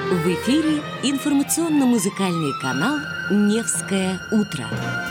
В эфире информационно-музыкальный канал «Невское утро».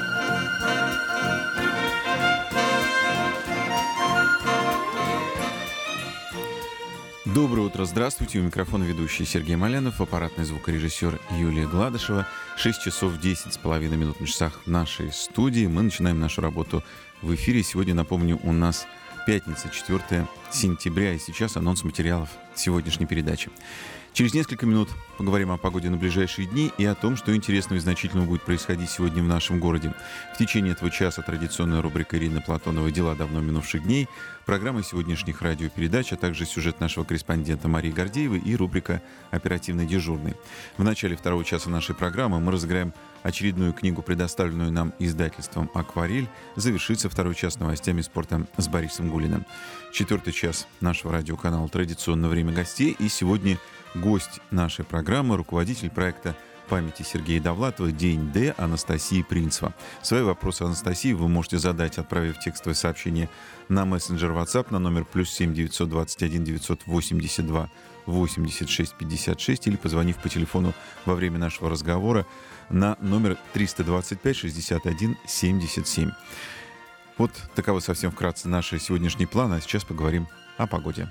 Доброе утро, здравствуйте. У микрофона ведущий Сергей Малянов, аппаратный звукорежиссер Юлия Гладышева. 6 часов 10,5 минут на часах в нашей студии. Мы начинаем нашу работу в эфире. Сегодня, напомню, у нас пятница, 4 сентября, и сейчас анонс материалов сегодняшней передачи. Через несколько минут поговорим о погоде на ближайшие дни и о том, что интересного и значительного будет происходить сегодня в нашем городе. В течение этого часа традиционная рубрика Ирины Платоновой «Дела давно минувших дней», программа сегодняшних радиопередач, а также сюжет нашего корреспондента Марии Гордеевой и рубрика «Оперативный дежурный». В начале второго часа нашей программы мы разыграем очередную книгу, предоставленную нам издательством «Акварель». Завершится второй час новостями спорта с Борисом Гулиным. Четвертый час нашего радиоканала «Традиционное время гостей». И сегодня гость нашей программы, руководитель проекта памяти Сергея Довлатова «День Д» Анастасия Принцева. Свои вопросы Анастасии вы можете задать, отправив текстовое сообщение на мессенджер WhatsApp на номер +7 921 982 86 56 или позвонив по телефону во время нашего разговора на номер 325 61 77. Вот таковы совсем вкратце наши сегодняшние планы, а сейчас поговорим о погоде.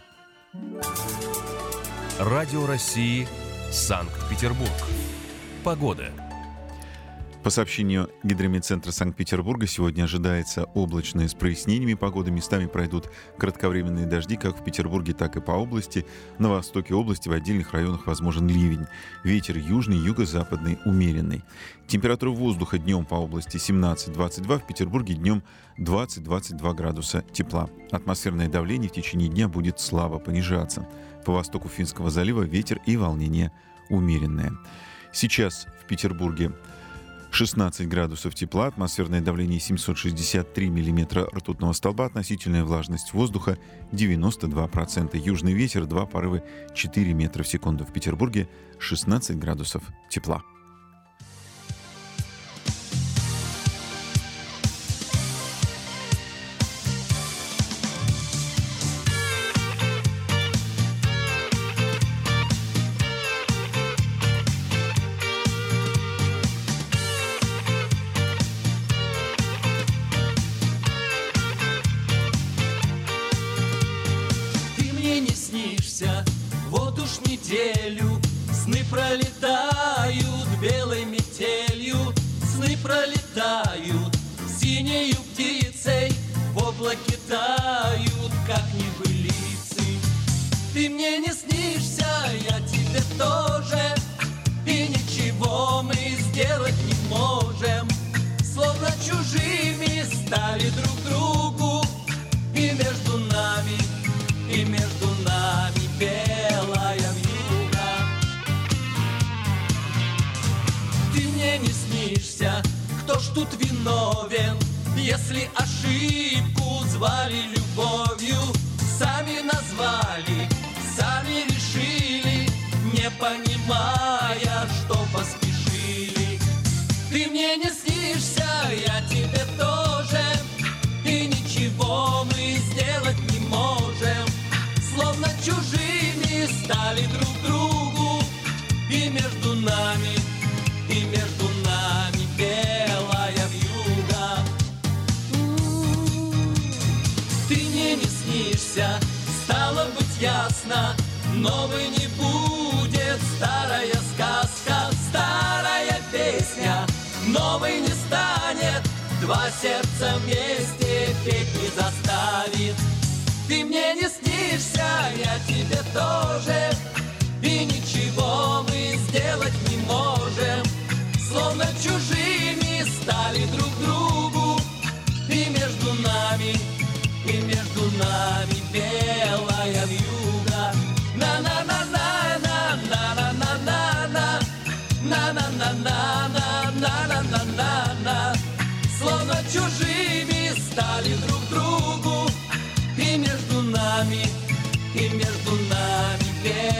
Радио России, Санкт-Петербург. Погода. По сообщению Гидрометцентра Санкт-Петербурга, сегодня ожидается облачное с прояснениями погоды. Местами пройдут кратковременные дожди как в Петербурге, так и по области. На востоке области в отдельных районах возможен ливень. Ветер южный, юго-западный, умеренный. Температура воздуха днем по области 17-22, в Петербурге днем 20-22 градуса тепла. Атмосферное давление в течение дня будет слабо понижаться. По востоку Финского залива ветер и волнение умеренное. Сейчас в Петербурге 16 градусов тепла, атмосферное давление 763 миллиметра ртутного столба, относительная влажность воздуха 92%, южный ветер 2 порывы 4 метра в секунду. В Петербурге 16 градусов тепла. Вот уж неделю сны пролетают белой метелью, сны пролетают синею птицей, в облаке тают, как небылицы. Ты мне не снишься, я тебе тоже, и ничего мы сделать не можем. Словно чужими стали друг другу, и между нами белая вьюга. Ты мне не снишься, кто ж тут виновен, если ошибку звали любовью, сами назвали, сами решили, не понимая, что поспешили. Ты мне не снишься, я тебе тоже, и ничего мы сделать не можем. Словно чужими стали друг другу, и между нами белая вьюга. Ты мне не снишься, стало быть ясно, новой не будет старая сказка, старая песня, новой не станет, два сердца вместе петь не заставит. Ты мне не снишься, я тебе тоже, и ничего мы сделать не можем. Словно чужими стали друг другу, и между нами белая вьюга. На-на-на-на-на-на-на-на-на-на, на-на-на-на-на-на-на-на. Словно чужими стали друг другу, и между нами белая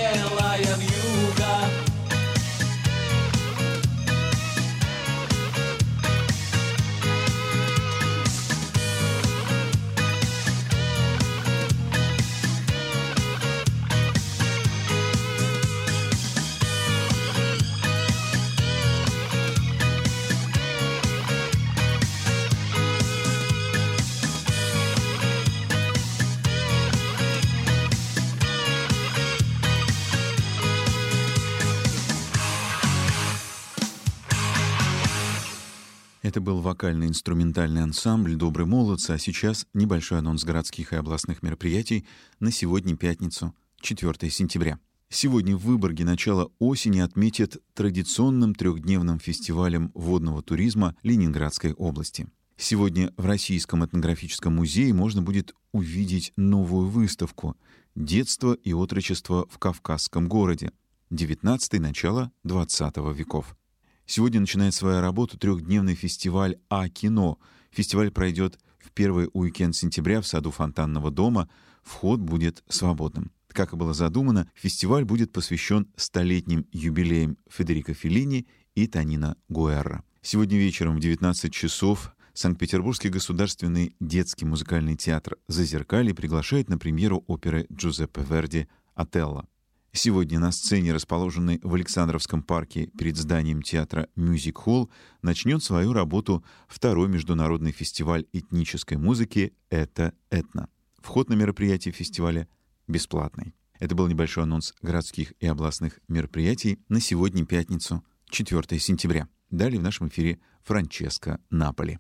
Это был вокально-инструментальный ансамбль «Добрые молодцы», а сейчас небольшой анонс городских и областных мероприятий на сегодня, пятницу, 4 сентября. Сегодня в Выборге начало осени отметят традиционным трехдневным фестивалем водного туризма Ленинградской области. Сегодня в Российском этнографическом музее можно будет увидеть новую выставку «Детство и отрочество в Кавказском городе. 19-й, начало 20 веков». Сегодня начинает свою работу трехдневный фестиваль «А-кино». Фестиваль пройдет в первый уикенд сентября в саду Фонтанного дома. Вход будет свободным. Как и было задумано, фестиваль будет посвящен столетним юбилеям Федерико Феллини и Тонино Гуэрра. Сегодня вечером в 19 часов Санкт-Петербургский государственный детский музыкальный театр «Зазеркалье» приглашает на премьеру оперы Джузеппе Верди «Отелло». Сегодня на сцене, расположенной в Александровском парке перед зданием театра «Мюзик Холл», начнет свою работу второй международный фестиваль этнической музыки «Это Этно». Вход на мероприятие фестиваля бесплатный. Это был небольшой анонс городских и областных мероприятий на сегодня, пятницу, 4 сентября. Далее в нашем эфире Франческо Наполи.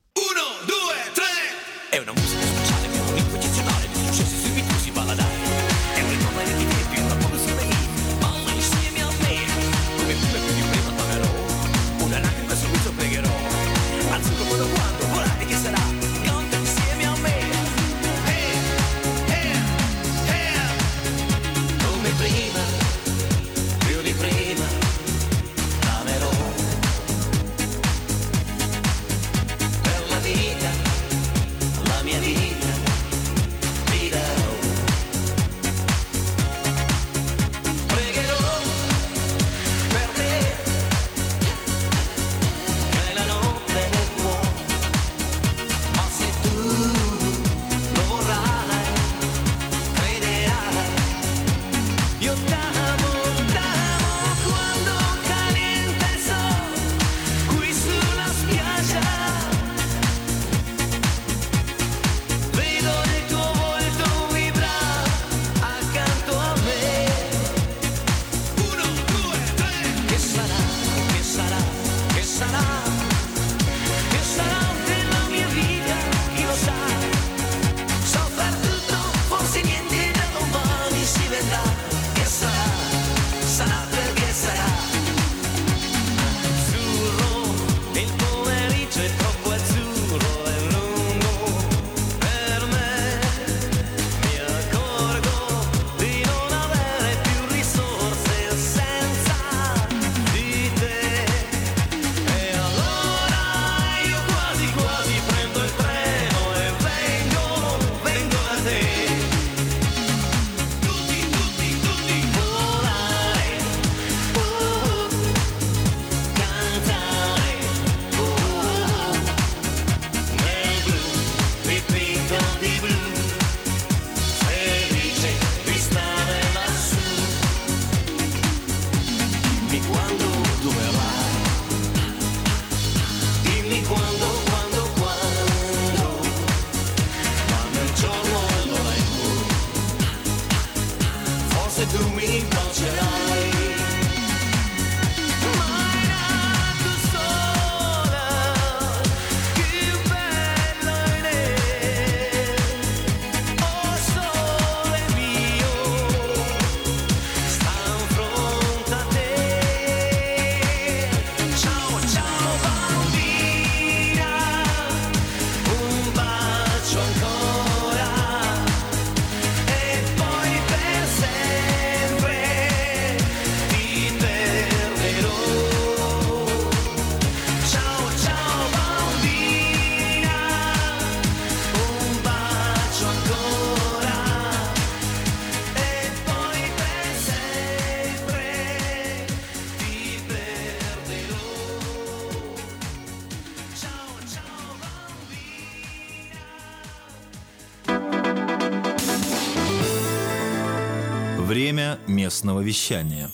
Время местного вещания.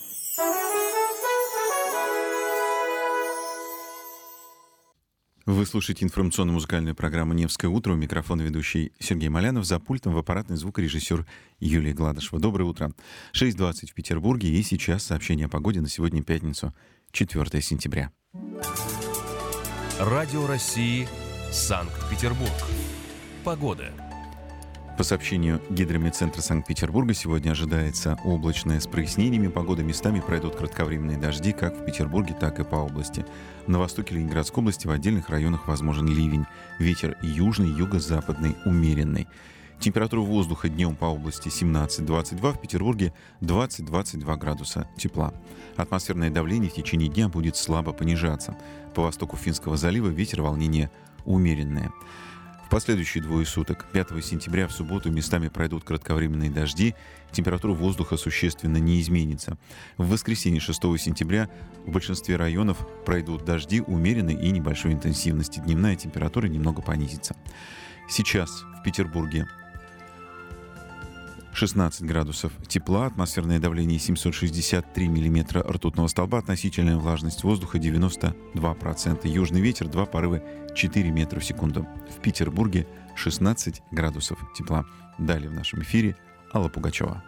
Вы слушаете информационно-музыкальную программу «Невское утро». У микрофона ведущий Сергей Малянов. За пультом в аппаратный звукорежиссер Юлия Гладышева. Доброе утро. 6:20 в Петербурге. И сейчас сообщение о погоде на сегодня, пятницу, 4 сентября. Радио России, Санкт-Петербург. Погода. По сообщению Гидрометцентра Санкт-Петербурга, сегодня ожидается облачное с прояснениями. Погода, местами пройдут кратковременные дожди как в Петербурге, так и по области. На востоке Ленинградской области в отдельных районах возможен ливень. Ветер южный, юго-западный, умеренный. Температура воздуха днем по области 17-22, в Петербурге 20-22 градуса тепла. Атмосферное давление в течение дня будет слабо понижаться. По востоку Финского залива ветер волнения умеренное. В последующие двое суток, 5 сентября в субботу, местами пройдут кратковременные дожди, температура воздуха существенно не изменится. В воскресенье 6 сентября в большинстве районов пройдут дожди умеренной и небольшой интенсивности. Дневная температура немного понизится. Сейчас в Петербурге 16 градусов тепла, атмосферное давление 763 миллиметра ртутного столба, относительная влажность воздуха 92%, южный ветер 2 порыва 4 метра в секунду. В Петербурге 16 градусов тепла. Далее в нашем эфире Алла Пугачева.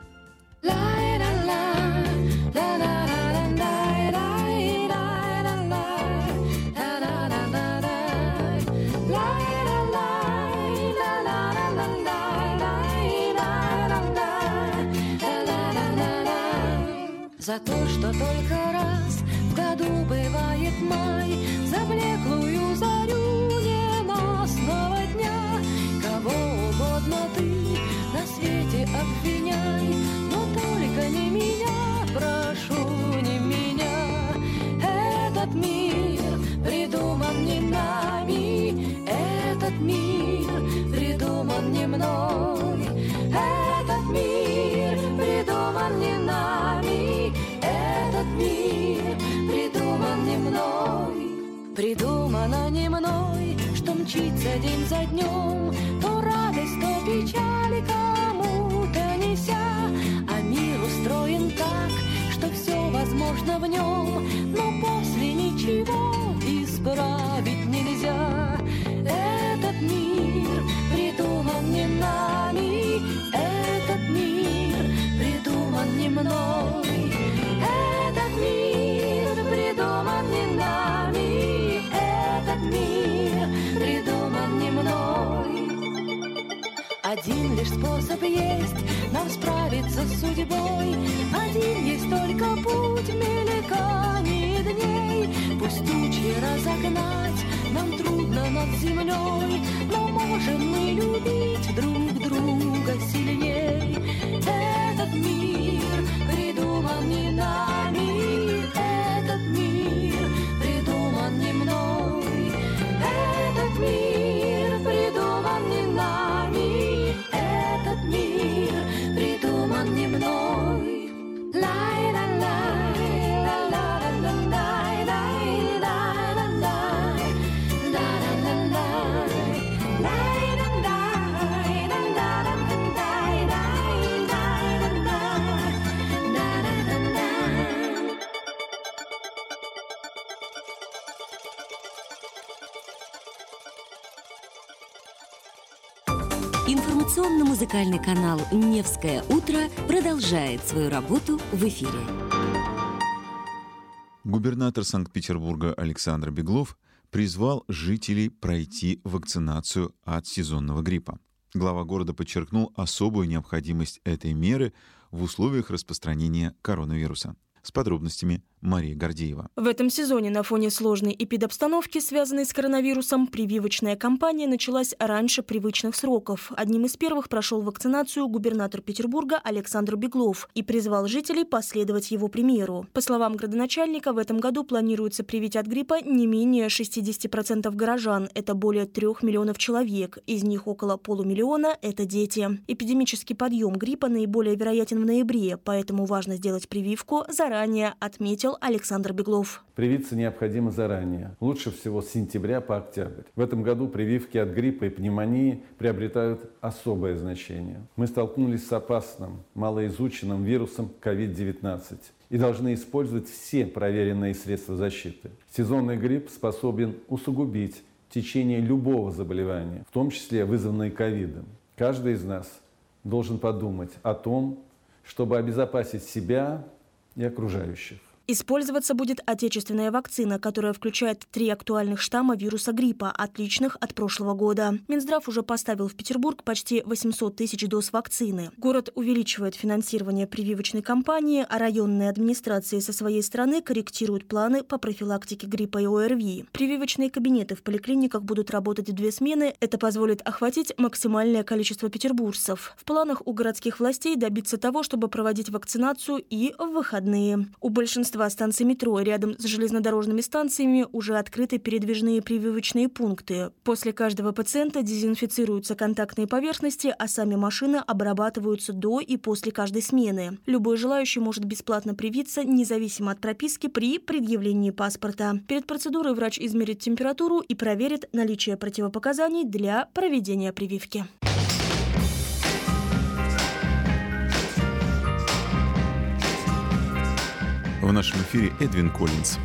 За то, что только раз в году бывает май, за блеклую зарю ненастного дня. Кого угодно ты на свете обвиняй, но только не меня, прошу, не меня. Этот мир придуман не нами, этот мир придуман не мной. Этот мир придуман не нами, этот мир придуман не мной. Придумано не мной, что мчится день за днем, то радость, то печаль кому-то неся. А мир устроен так, что все возможно в нем, но после ничего исправить нельзя. Этот мир придуман не нами, этот мир придуман не мной. Этот мир придуман не нами, этот мир придуман не мной. Один лишь способ есть нам справиться с судьбой, один есть только путь мельканий дней. Пусть тучи разогнать нам трудно над землей, но можем мы любить друг друга сильней. Этот мир придуман не нами, этот мир придуман не мной. Этот мир придуман не нами, этот мир придуман не мной. Информационно-музыкальный канал «Невское утро» продолжает свою работу в эфире. Губернатор Санкт-Петербурга Александр Беглов призвал жителей пройти вакцинацию от сезонного гриппа. Глава города подчеркнул особую необходимость этой меры в условиях распространения коронавируса. С подробностями Мария Гордеева. В этом сезоне на фоне сложной эпидобстановки, связанной с коронавирусом, прививочная кампания началась раньше привычных сроков. Одним из первых прошел вакцинацию губернатор Петербурга Александр Беглов и призвал жителей последовать его примеру. По словам градоначальника, в этом году планируется привить от гриппа не менее 60% горожан. Это более 3 миллионов человек. Из них около полумиллиона – это дети. Эпидемический подъем гриппа наиболее вероятен в ноябре, поэтому важно сделать прививку заранее, отметил Александр Беглов. Привиться необходимо заранее. Лучше всего с сентября по октябрь. В этом году прививки от гриппа и пневмонии приобретают особое значение. Мы столкнулись с опасным, малоизученным вирусом COVID-19 и должны использовать все проверенные средства защиты. Сезонный грипп способен усугубить течение любого заболевания, в том числе вызванное ковидом. Каждый из нас должен подумать о том, чтобы обезопасить себя и окружающих. Использоваться будет отечественная вакцина, которая включает 3 актуальных штамма вируса гриппа, отличных от прошлого года. Минздрав уже поставил в Петербург почти 800 тысяч доз вакцины. Город увеличивает финансирование прививочной кампании, а районные администрации со своей стороны корректируют планы по профилактике гриппа и ОРВИ. Прививочные кабинеты в поликлиниках будут работать в 2 смены. Это позволит охватить максимальное количество петербуржцев. В планах у городских властей добиться того, чтобы проводить вакцинацию и в выходные. У большинства станций метро рядом с железнодорожными станциями уже открыты передвижные прививочные пункты. После каждого пациента дезинфицируются контактные поверхности, а сами машины обрабатываются до и после каждой смены. Любой желающий может бесплатно привиться, независимо от прописки, при предъявлении паспорта. Перед процедурой врач измерит температуру и проверит наличие противопоказаний для проведения прививки. В нашем эфире Эдвин Коллинз.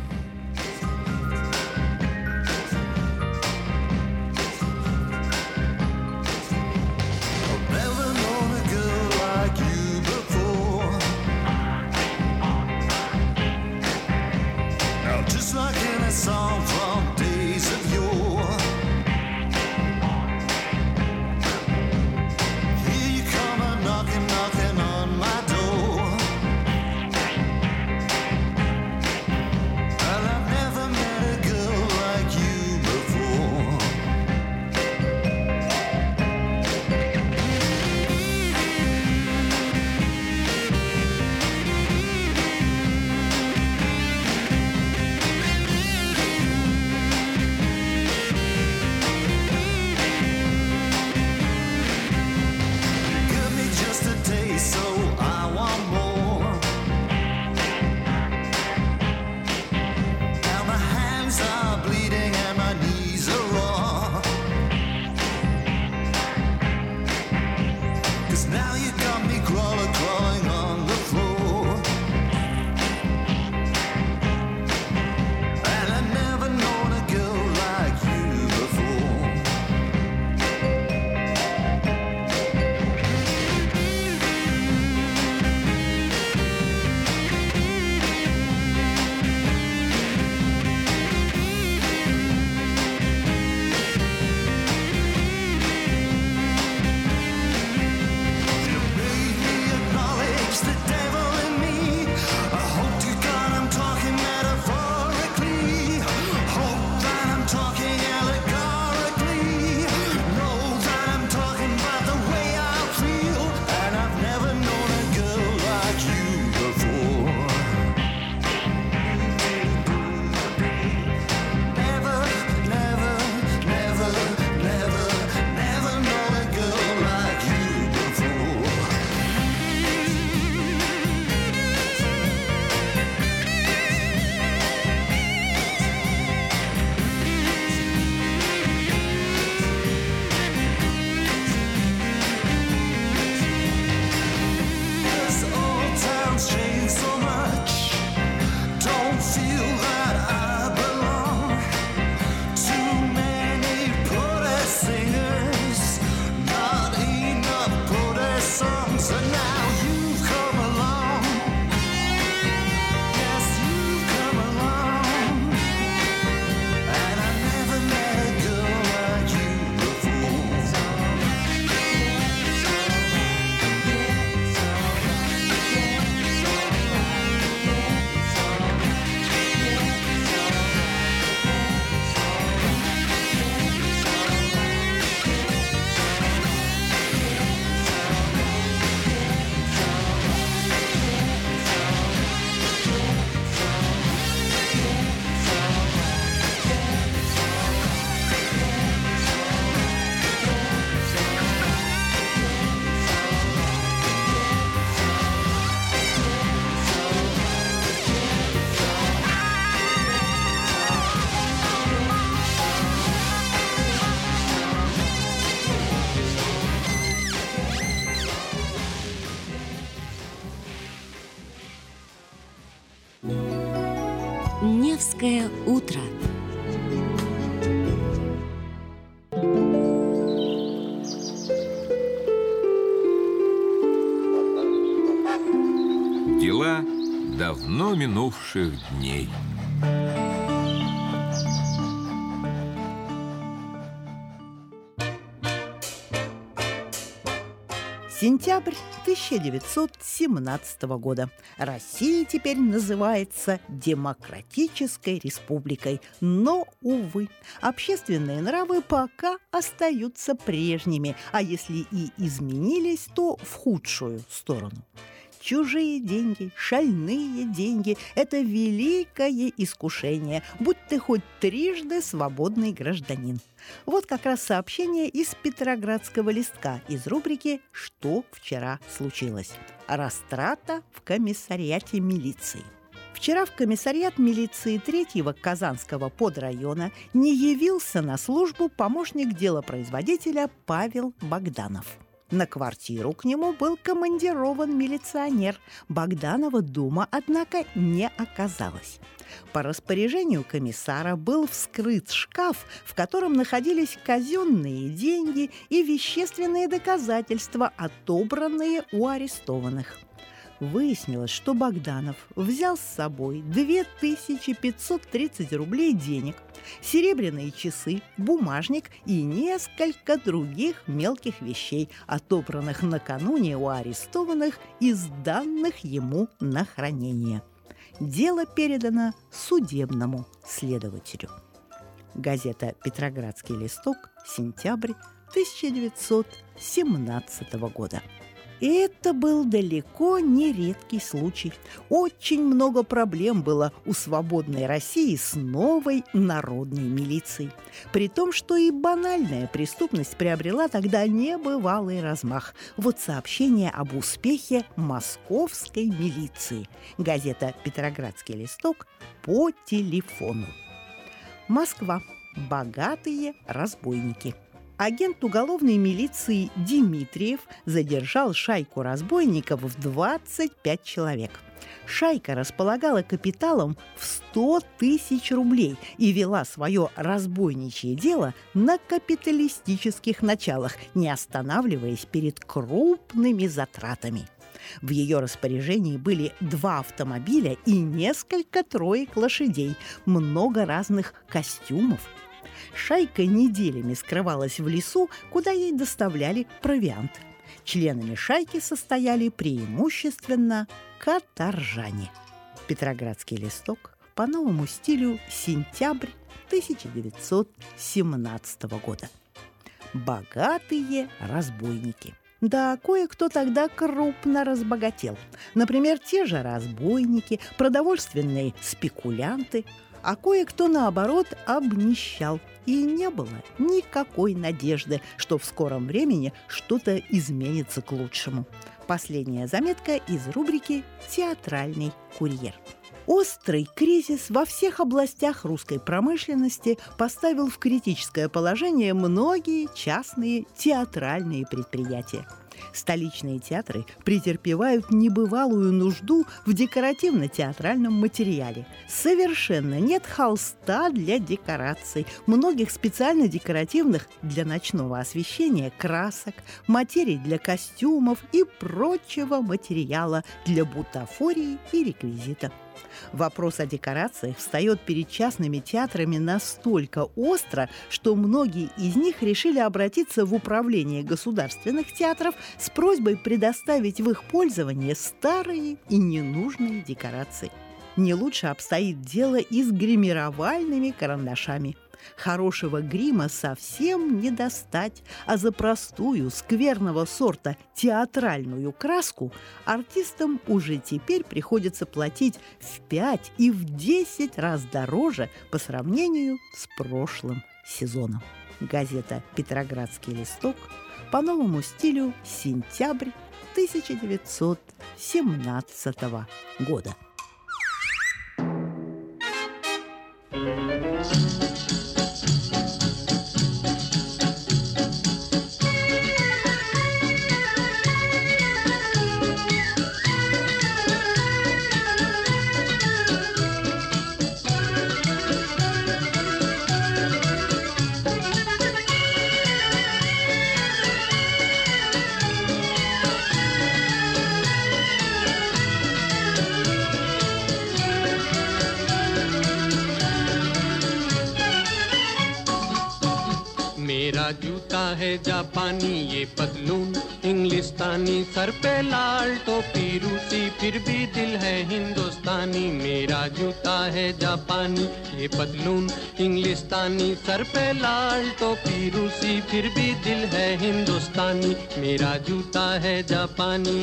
Невское утро. Дела давно давно минувших дней. Сентябрь 1917 года. Россия теперь называется Демократической Республикой. Но, увы, общественные нравы пока остаются прежними, а если и изменились, то в худшую сторону. Чужие деньги, шальные деньги – это великое искушение, будь ты хоть трижды свободный гражданин. Вот как раз сообщение из Петроградского листка из рубрики «Что вчера случилось?». Растрата в комиссариате милиции. Вчера в комиссариат милиции 3-го Казанского подрайона не явился на службу помощник делопроизводителя Павел Богданов. На квартиру к нему был командирован милиционер. Богданова дома, однако, не оказалось. По распоряжению комиссара был вскрыт шкаф, в котором находились казенные деньги и вещественные доказательства, отобранные у арестованных. Выяснилось, что Богданов взял с собой 2530 рублей денег, серебряные часы, бумажник и несколько других мелких вещей, отобранных накануне у арестованных и сданных ему на хранение. Дело передано судебному следователю. Газета «Петроградский листок», сентябрь 1917 года. И это был далеко не редкий случай. Очень много проблем было у свободной России с новой народной милицией. При том, что и банальная преступность приобрела тогда небывалый размах. Вот сообщение об успехе московской милиции. Газета «Петроградский листок» по телефону. Москва. Богатые разбойники. Агент уголовной милиции Дмитриев задержал шайку разбойников в 25 человек. Шайка располагала капиталом в 100 тысяч рублей и вела свое разбойничье дело на капиталистических началах, не останавливаясь перед крупными затратами. В ее распоряжении были 2 автомобиля и несколько троек лошадей, много разных костюмов. Шайка неделями скрывалась в лесу, куда ей доставляли провиант. Членами шайки состояли преимущественно каторжане. Петроградский листок по новому стилю, сентябрь 1917 года. Богатые разбойники. Да, кое-кто тогда крупно разбогател. Например, те же разбойники, продовольственные спекулянты. А кое-кто, наоборот, обнищал. И не было никакой надежды, что в скором времени что-то изменится к лучшему. Последняя заметка из рубрики «Театральный курьер». Острый кризис во всех областях русской промышленности поставил в критическое положение многие частные театральные предприятия. Столичные театры претерпевают небывалую нужду в декоративно-театральном материале. Совершенно нет холста для декораций, многих специально декоративных для ночного освещения красок, материй для костюмов и прочего материала для бутафории и реквизита. Вопрос о декорациях встает перед частными театрами настолько остро, что многие из них решили обратиться в управление государственных театров с просьбой предоставить в их пользование старые и ненужные декорации. Не лучше обстоит дело и с гримировальными карандашами. Хорошего грима совсем не достать, а за простую, скверного сорта театральную краску артистам уже теперь приходится платить в 5 и в 10 раз дороже по сравнению с прошлым сезоном. Газета «Петроградский листок» по новому стилю, сентябрь 1917 года. जूता है जापानी, ये पतलून इंग्लिस्तानी, सर पे लाल टोपी रूसी, फिर भी दिल है हिंदुस्तानी। मेरा जूता है जापानी, ये पतलून इंग्लिस्तानी, सर पे लाल टोपी रूसी, फिर भी दिल है हिंदुस्तानी। मेरा जूता है जापानी।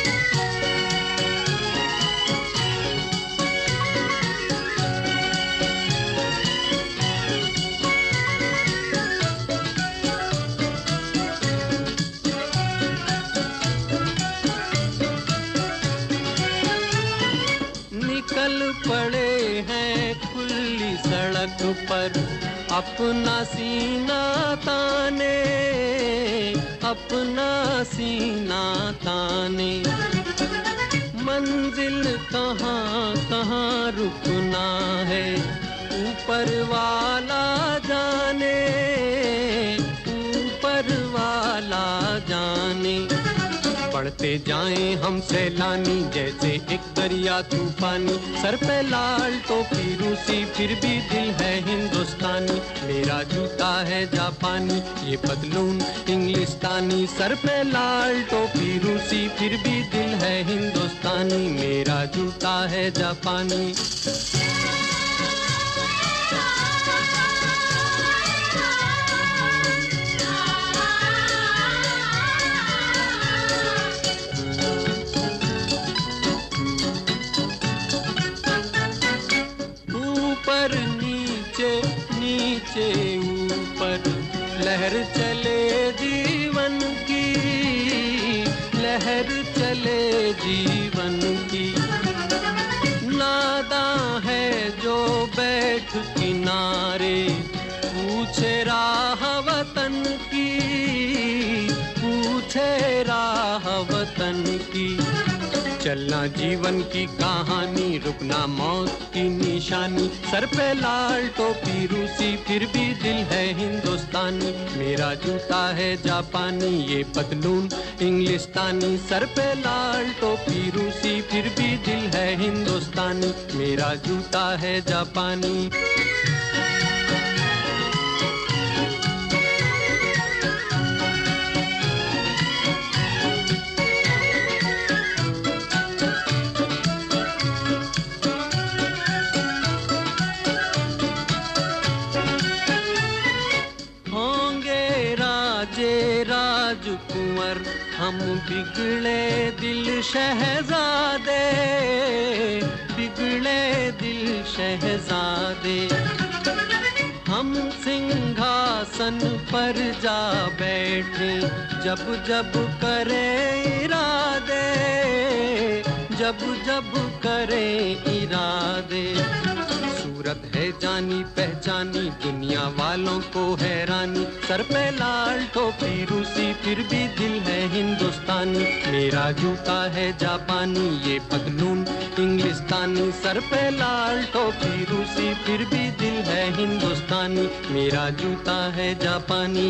निकल पड़े हैं खुली सड़क पर अपना सीना ताने, अपना सीना ताने। मंजिल कहाँ कहाँ रुकना है ऊपर वाला जाने, ऊपर वाला जाने। बढ़ते जाएं हम सैलानी जैसे एक दरिया तूफानी, सर पे लाल टोपी रूसी, फिर भी दिल है हिंदुस्तानी। मेरा जूता है जापानी, ये पतलून इंग्लिस्तानी, सर पे लाल टोपी रूसी, फिर भी दिल है हिंदुस्तानी। मेरा जूता है जापानी। ऊपर नीचे नीचे ऊपर लहर चले जीवन की, लहर चले जीवन की। नादां है जो बैठ किनारे पूछे राह वतन की, पूछे राह वतन की। चलना जीवन की कहानी, रुकना मौत की निशानी, सर पे लाल टोपी रूसी, फिर भी दिल है हिंदुस्तानी। मेरा जूता है जापानी, ये पतलून इंग्लिस्तानी, सर पे लाल टोपी रूसी, फिर भी दिल है हिंदुस्तानी। मेरा जूता है जापानी। राजकुंवर हम बिगड़े दिल शहजादे, बिगड़े दिल शहजादे। हम सिंहासन पर जा बैठे जब जब करे इरादे, जब जब करे इरादे। सूरत है जानी पहचानी, दुनिया वालों को हैरानी, सर पे लाल टोपी रूसी, फिर भी दिल है हिंदुस्तानी। मेरा जूता है जापानी, ये पतलून इंग्लिस्तानी, सर पे लाल टोपी रूसी, फिर भी दिल है हिंदुस्तानी। मेरा जूता है जापानी।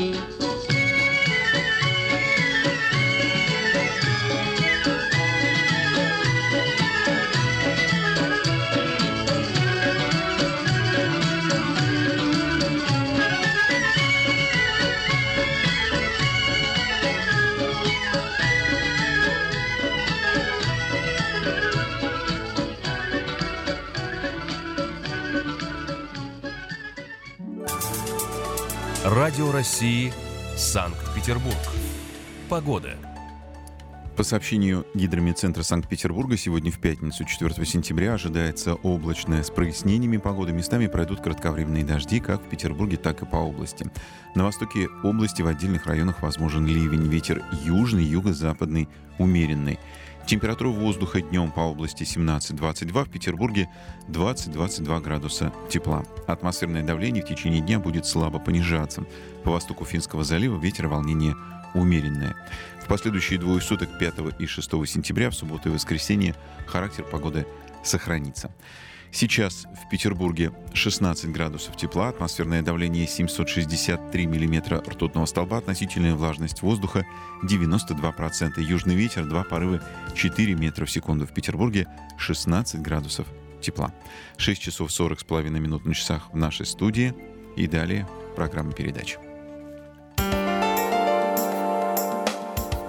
Радио России, Санкт-Петербург. Погода. По сообщению Гидромедцентра Санкт-Петербурга, сегодня в пятницу, 4 сентября, ожидается облачная с прояснениями погоды. Местами пройдут кратковременные дожди как в Петербурге, так и по области. На востоке области в отдельных районах возможен ливень. Ветер южный, юго-западный, умеренный. Температура воздуха днем по области 17-22, в Петербурге 20-22 градуса тепла. Атмосферное давление в течение дня будет слабо понижаться. По востоку Финского залива ветер волнение умеренное. В последующие двое суток 5 и 6 сентября, в субботу и воскресенье, характер погоды сохранится. Сейчас в Петербурге 16 градусов тепла, атмосферное давление 763 миллиметра ртутного столба, относительная влажность воздуха 92%, южный ветер 2 порывы 4 метра в секунду. В Петербурге 16 градусов тепла. 6 часов 40,5 минут на часах в нашей студии. И далее программа передач.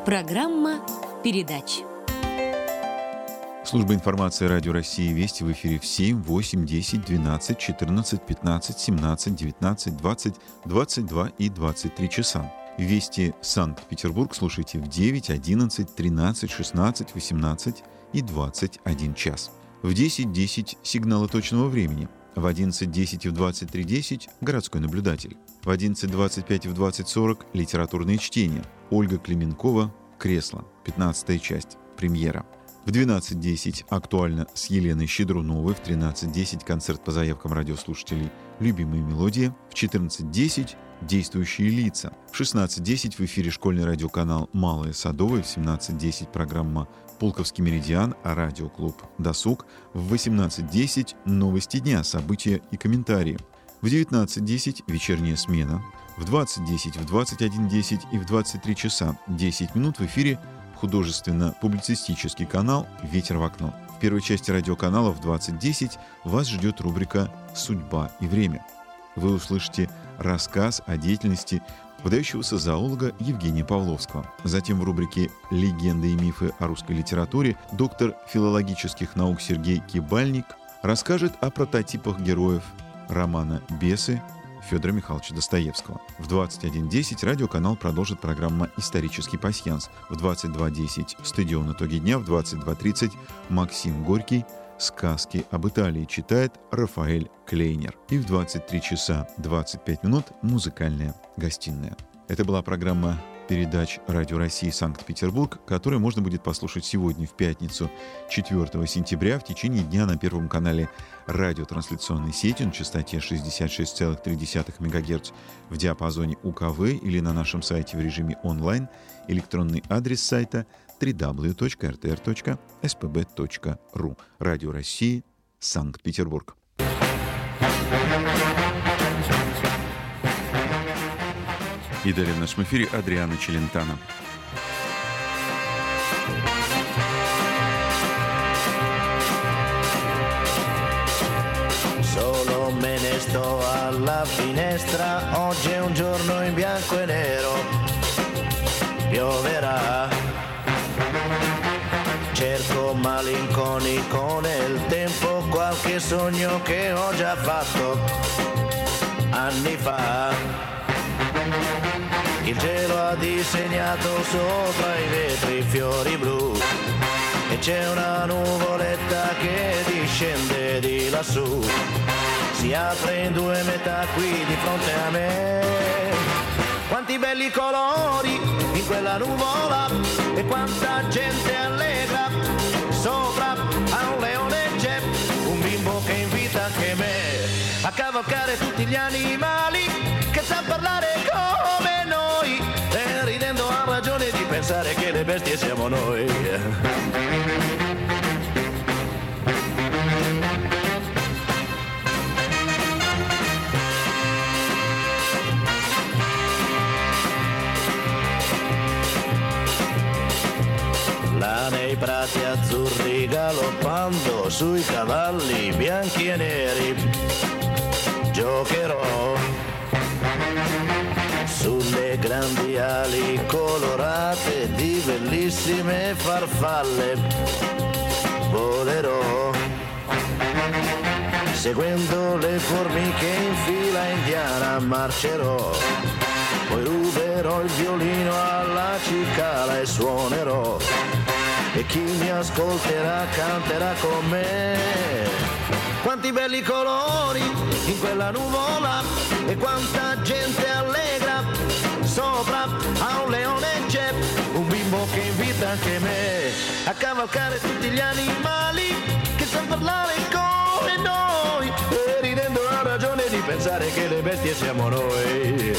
Программа передач. Служба информации Радио России «Вести» в эфире в 7, 8, 10, 12, 14, 15, 17, 19, 20, 22 и 23 часа. «Вести» Санкт-Петербург слушайте в 9, 11, 13, 16, 18 и 21 час. В 10:10 сигналы точного времени. В 11:10 и в 23:10 городской наблюдатель. В 11:25 и в 20:40 литературные чтения. Ольга Клименкова «Кресло», 15-я часть, премьера. В 12:10 актуально с Еленой Щедруновой. В 13:10 концерт по заявкам радиослушателей «Любимые мелодии». В 14:10 действующие лица. В 16:10 в эфире школьный радиоканал «Малое Садовое». В 17:10 программа «Пулковский меридиан», а радиоклуб «Досуг». В 18:10 новости дня, события и комментарии. В 19:10 вечерняя смена. В 20:10, в 21:10 и в 23 часа 10 минут в эфире художественно-публицистический канал «Ветер в окно». В первой части радиоканала в 20:10 вас ждет рубрика «Судьба и время». Вы услышите рассказ о деятельности выдающегося зоолога Евгения Павловского. Затем в рубрике «Легенды и мифы о русской литературе» доктор филологических наук Сергей Кибальник расскажет о прототипах героев романа «Бесы» Федора Михайловича Достоевского. В 21:10 радиоканал продолжит программа «Исторический пасьянс». В 22:10 «Стадион. Итоги дня». В 22:30 Максим Горький «Сказки об Италии» читает Рафаэль Клейнер. И в 23 часа 25 минут музыкальная гостиная. Это была программа передач Радио России Санкт-Петербург, которую можно будет послушать сегодня, в пятницу, 4 сентября, в течение дня на Первом канале радиотрансляционной сети на частоте 66,3 МГц в диапазоне УКВ или на нашем сайте в режиме онлайн. Электронный адрес сайта www.rtr.spb.ru. Радио России, Санкт-Петербург. И далее в нашем эфире Адриано Челентано. Solo me ne sto alla finestra, oggi è un giorno in bianco e nero, pioverà. Cerco malinconico nel tempo qualche sogno che ho già fatto anni fa. Il cielo ha disegnato sopra i vetri fiori blu e c'è una nuvoletta che discende di lassù. Si apre in due metà qui di fronte a me. Quanti belli colori in quella nuvola e quanta gente allegra. Sopra a un leone c'è un bimbo che invita anche me a cavalcare tutti gli animali che sa parlare come noi e ridendo ha ragione di pensare che le bestie siamo noi. Là nei prati azzurri galoppando sui cavalli bianchi e neri giocherò. Sulle grandi ali colorate di bellissime farfalle volerò. Seguendo le formiche in fila indiana marcerò. Poi ruberò il violino alla cicala e suonerò. E chi mi ascolterà canterà con me. Quanti belli colori in quella nuvola e quanta gente allegra. Sopra a un leone c'è un bimbo che invita anche me a cavalcare tutti gli animali che sanno parlare come noi e ridendo ha ragione di pensare che le bestie siamo noi.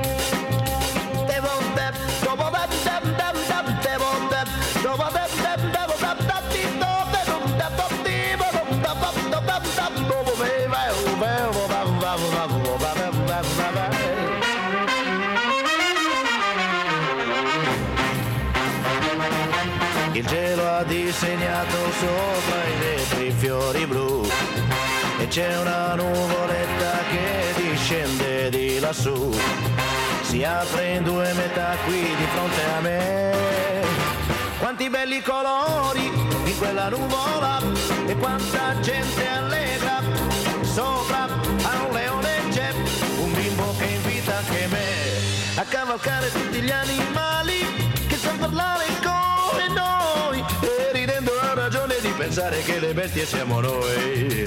Il cielo ha disegnato sopra i vetri fiori blu e c'è una nuvoletta che discende di là sta su, si apre in due metà qui di fronte a me. Quanti belli colori in quella nuvola e quanta gente allegra, sopra a un leone c'è un bimbo che invita anche me a cavalcare tutti gli animali che sanno parlare come noi, e ridendo ho ragione di pensare che le bestie siamo noi.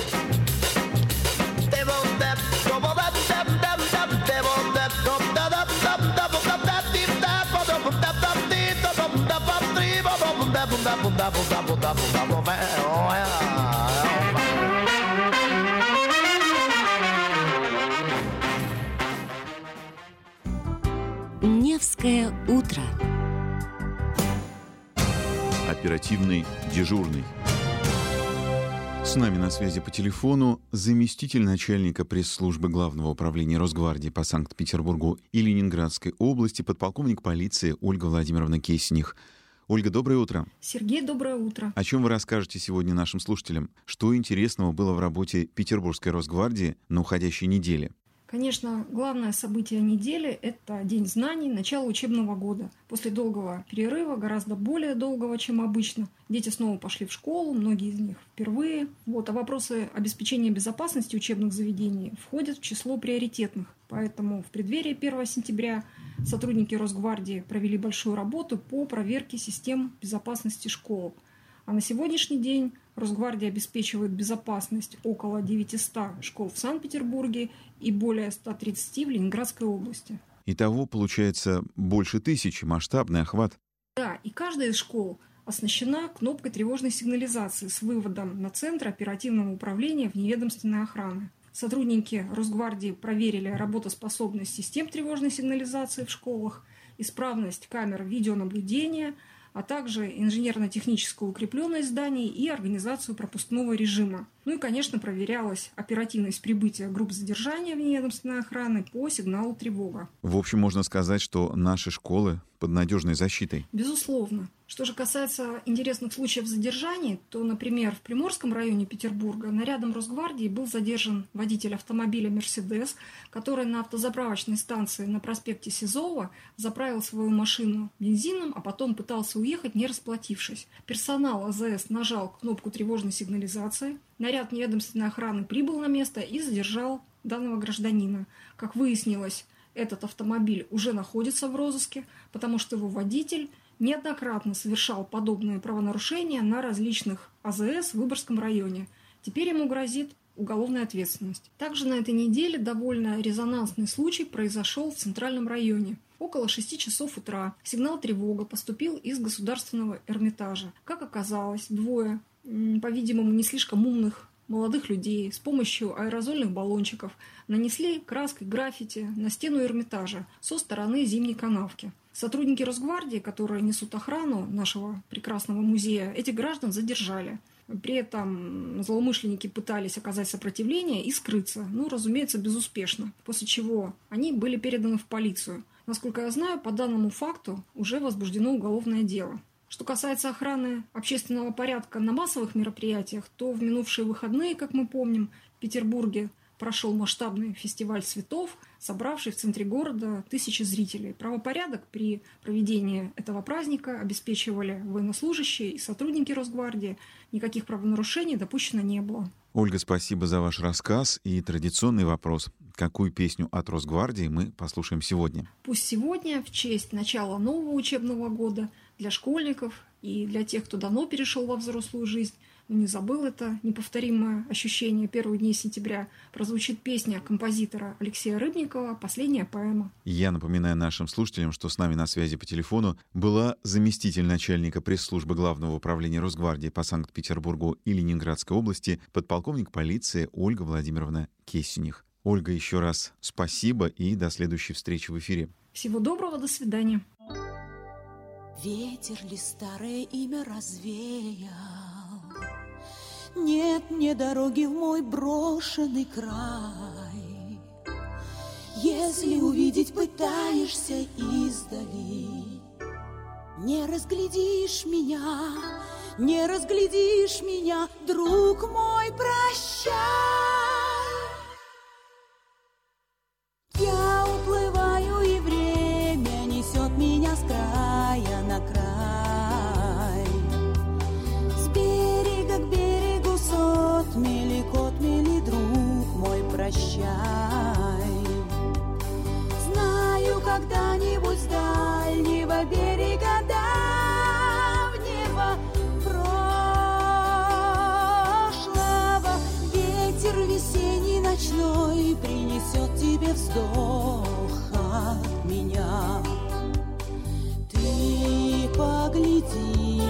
Невское утро. Оперативный дежурный. С нами на связи по телефону заместитель начальника пресс-службы Главного управления Росгвардии по Санкт-Петербургу и Ленинградской области подполковник полиции Ольга Владимировна Кесених. Ольга, доброе утро. Сергей, доброе утро. О чем вы расскажете сегодня нашим слушателям? Что интересного было в работе Петербургской Росгвардии на уходящей неделе? Конечно, главное событие недели – это День знаний, начало учебного года. После долгого перерыва, гораздо более долгого, чем обычно, дети снова пошли в школу, многие из них впервые. А вопросы обеспечения безопасности учебных заведений входят в число приоритетных. Поэтому в преддверии 1 сентября сотрудники Росгвардии провели большую работу по проверке систем безопасности школ. А на сегодняшний день Росгвардия обеспечивает безопасность около 900 школ в Санкт-Петербурге и более 130 в Ленинградской области. Итого, получается, больше 1000, масштабный охват. Да, и каждая из школ оснащена кнопкой тревожной сигнализации с выводом на Центр оперативного управления вневедомственной охраны. Сотрудники Росгвардии проверили работоспособность систем тревожной сигнализации в школах, исправность камер видеонаблюдения, а также инженерно-техническую укрепленность зданий и организацию пропускного режима. И, конечно, проверялась оперативность прибытия групп задержания вневедомственной охраны по сигналу тревога. В общем, можно сказать, что наши школы под надежной защитой. Безусловно. Что же касается интересных случаев задержаний, то, например, в Приморском районе Петербурга нарядом Росгвардии был задержан водитель автомобиля «Мерседес», который на автозаправочной станции на проспекте Сизова заправил свою машину бензином, а потом пытался уехать, не расплатившись. Персонал АЗС нажал кнопку тревожной сигнализации. Наряд неведомственной охраны прибыл на место и задержал данного гражданина. Как выяснилось, этот автомобиль уже находится в розыске, потому что его водитель неоднократно совершал подобные правонарушения на различных АЗС в Выборгском районе. Теперь ему грозит уголовная ответственность. Также на этой неделе довольно резонансный случай произошел в Центральном районе. Около 6 часов утра сигнал тревога поступил из Государственного Эрмитажа. Как оказалось, двое, по-видимому, не слишком умных молодых людей с помощью аэрозольных баллончиков нанесли краской граффити на стену Эрмитажа со стороны Зимней канавки. Сотрудники Росгвардии, которые несут охрану нашего прекрасного музея, этих граждан задержали. При этом злоумышленники пытались оказать сопротивление и скрыться, разумеется, безуспешно, после чего они были переданы в полицию. Насколько я знаю, по данному факту уже возбуждено уголовное дело. Что касается охраны общественного порядка на массовых мероприятиях, то в минувшие выходные, как мы помним, в Петербурге прошел масштабный фестиваль цветов, собравший в центре города 1000 зрителей. Правопорядок при проведении этого праздника обеспечивали военнослужащие и сотрудники Росгвардии. Никаких правонарушений допущено не было. Ольга, спасибо за ваш рассказ. И традиционный вопрос. Какую песню от Росгвардии мы послушаем сегодня? Пусть сегодня, в честь начала нового учебного года, для школьников и для тех, кто давно перешел во взрослую жизнь, но не забыл это неповторимое ощущение первых дней сентября, прозвучит песня композитора Алексея Рыбникова «Последняя поэма». Я напоминаю нашим слушателям, что с нами на связи по телефону была заместитель начальника пресс-службы Главного управления Росгвардии по Санкт-Петербургу и Ленинградской области подполковник полиции Ольга Владимировна Кесених. Ольга, еще раз спасибо и до следующей встречи в эфире. Всего доброго, до свидания. Ветер ли старое имя развеял? Нет мне дороги в мой брошенный край. Если увидеть пытаешься издали, не разглядишь меня, не разглядишь меня, друг мой, прощай. Я Знаю, когда-нибудь с дальнего берега давнего прошлого ветер весенний ночной принесет тебе вздох от меня. Ты погляди,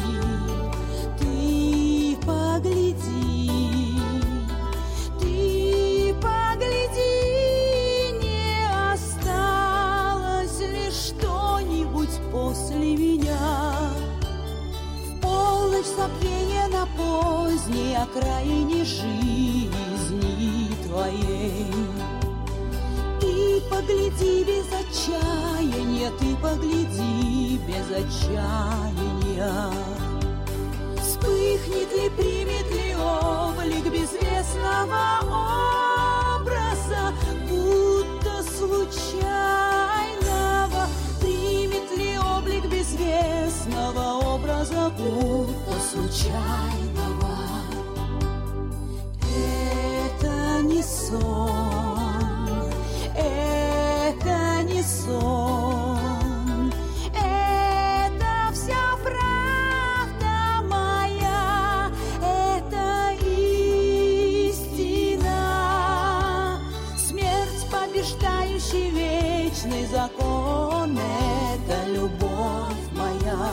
ты погляди, ты погляди, не осталось ли что-нибудь после меня? В полночь забвения на поздней окраине жизни твоей. Ты погляди без отчаяния, ты погляди без отчаяния. Вспыхнет ли, примет ли облик безвестного образа, будто случайного? Примет ли облик безвестного образа, будто случайного? Это не сон, это не сон, это вся правда моя, это истина. Смерть, побеждающий вечный закон, это любовь моя.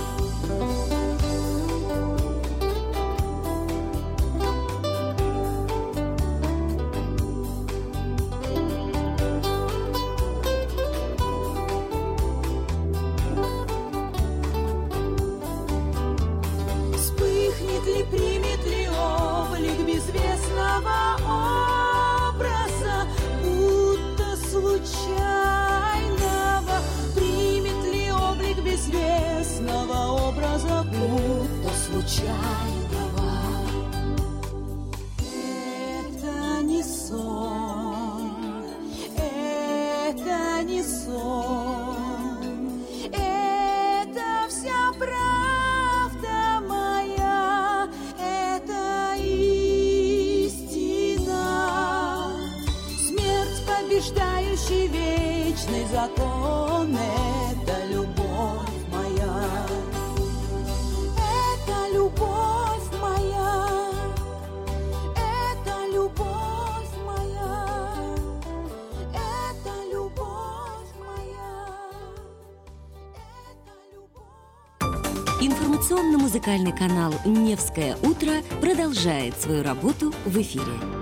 Примет ли облик безвестного образа, будто случайного? Примет ли облик безвестного образа, будто случайного? Это не сон, это не сон, это вся правда моя, это истина. Смерть, побеждающий вечный закон, это любовь моя. Это любовь моя, это любовь моя, это любовь моя, это любовь. Информационно-музыкальный канал «Невское утро» продолжает свою работу в эфире.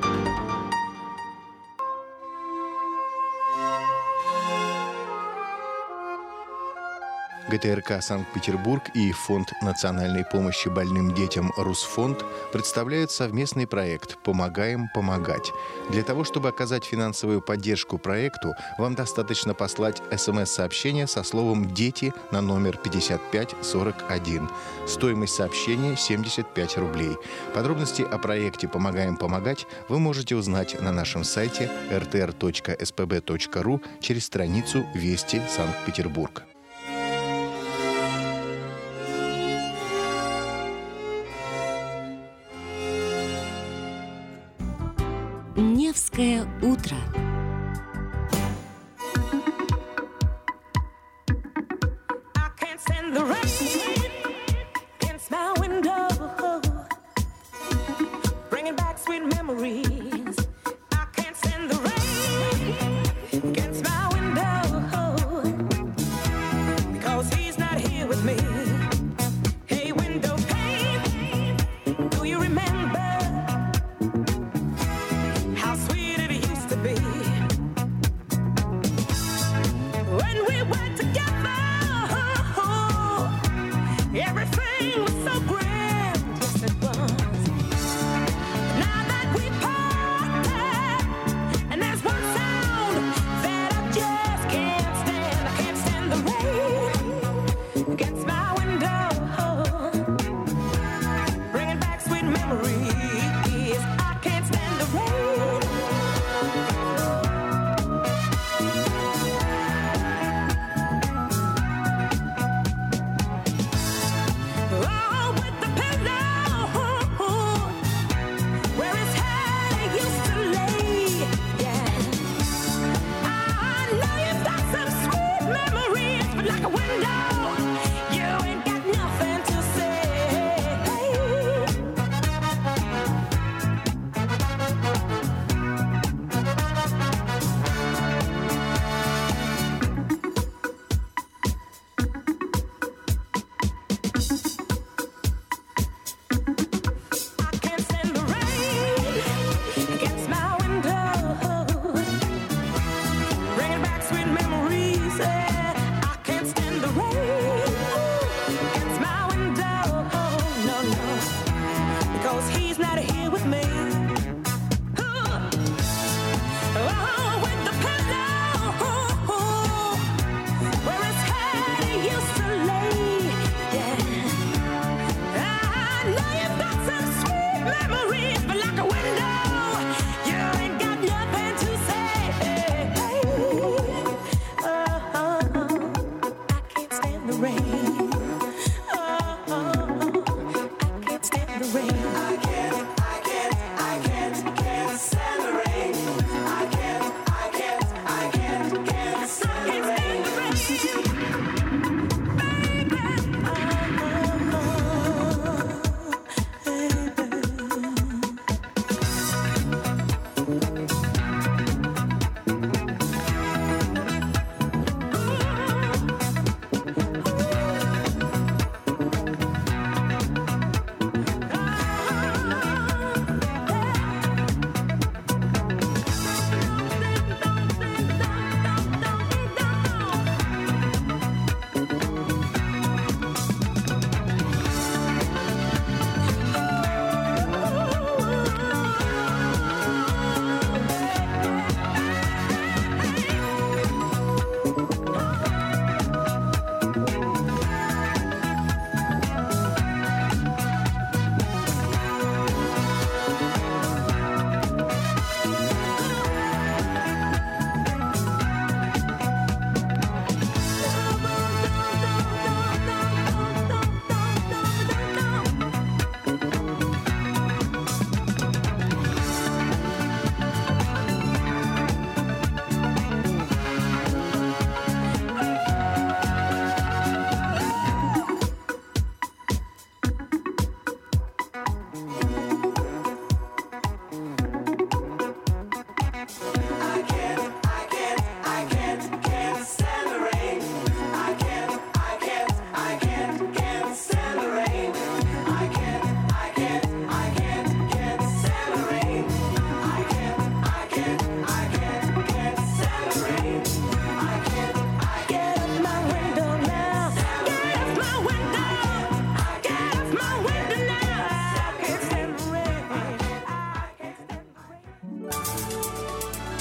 ГТРК «Санкт-Петербург» и Фонд национальной помощи больным детям «Русфонд» представляют совместный проект «Помогаем помогать». Для того, чтобы оказать финансовую поддержку проекту, вам достаточно послать СМС-сообщение со словом «Дети» на номер 5541. Стоимость сообщения 75 рублей. Подробности о проекте «Помогаем помогать» вы можете узнать на нашем сайте rtr.spb.ru через страницу «Вести Санкт-Петербург». Невское утро. How sweet it used to be.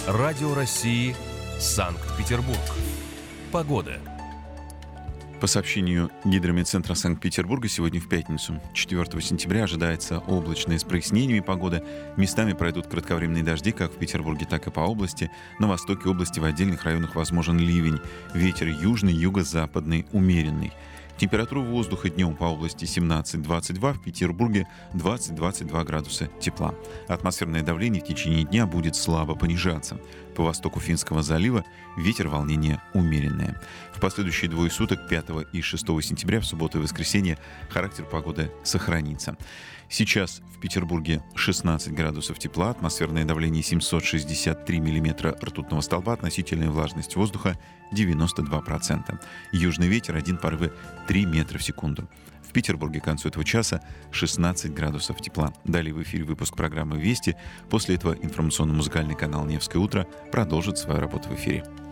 Радио России Санкт-Петербург. Погода. По сообщению Гидромедцентра Санкт-Петербурга, сегодня в пятницу, 4 сентября, ожидается облачная с прояснениями погода. Местами пройдут кратковременные дожди как в Петербурге, так и по области. На востоке области в отдельных районах возможен ливень. Ветер южный, юго-западный, умеренный. Температура воздуха днем по области 17-22, в Петербурге 20-22 градуса тепла. Атмосферное давление в течение дня будет слабо понижаться. По востоку Финского залива ветер волнения умеренное. В последующие двое суток, 5 и 6 сентября, в субботу и воскресенье, характер погоды сохранится. Сейчас в Петербурге 16 градусов тепла, атмосферное давление 763 миллиметра ртутного столба, относительная влажность воздуха 92%. Южный ветер 1 порывы 3 метра в секунду. В Петербурге к концу этого часа 16 градусов тепла. Далее в эфире выпуск программы «Вести». После этого информационно-музыкальный канал «Невское утро» продолжит свою работу в эфире.